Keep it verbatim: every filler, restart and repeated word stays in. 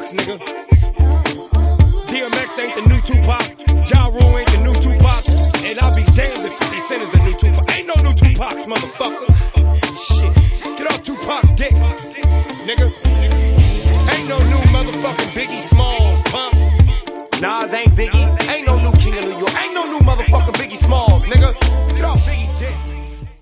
X, nigga. D M X ain't the new Tupac. Ja Rule ain't the new Tupac. And I'll be damned if fifty Cent is the new Tupac. Ain't no new Tupacs, motherfucker. Shit. Get off Tupac's dick, nigga. Ain't no new motherfucking Biggie Smalls, punk. Nas ain't Biggie. Ain't no new